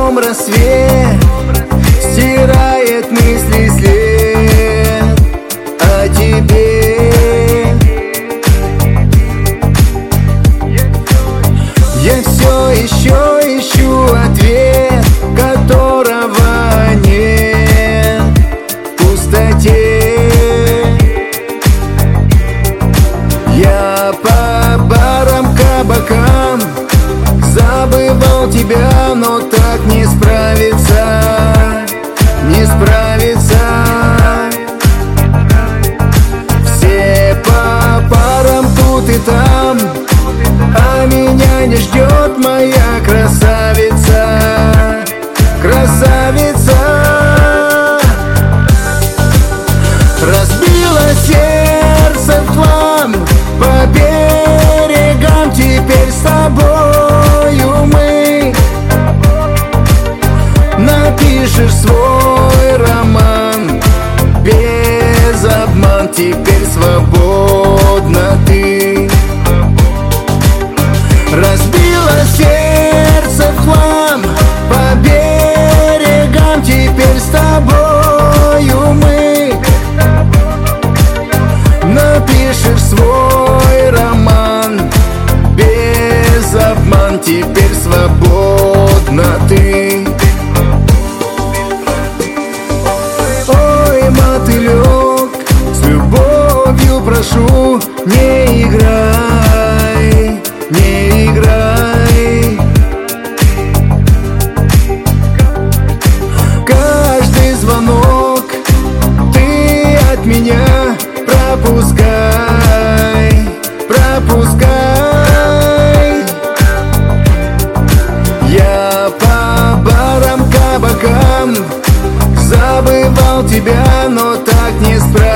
днем рассвет стирает мысли след о тебе. Я все еще ищу ответ, которого нет в пустоте. Я по барам, кабакам забывал тебя, но так не справиться, не справиться. Все по парам тут и там, а меня не ждет моя красавица, красавица. Разбила сердце в хлам, по берегам теперь с тобою мы. Напишешь свой роман, без обман, теперь свободна ты. Разбила сердце в хлам, по берегам теперь с тобою мы. Напишешь свой роман, без обман, теперь свободна ты. Ой, мотылек, с любовью прошу, не играй, не играй. Каждый звонок ты от меня пропускай, пропускай. Я по барам, кабакам забывал тебя, но так не справился,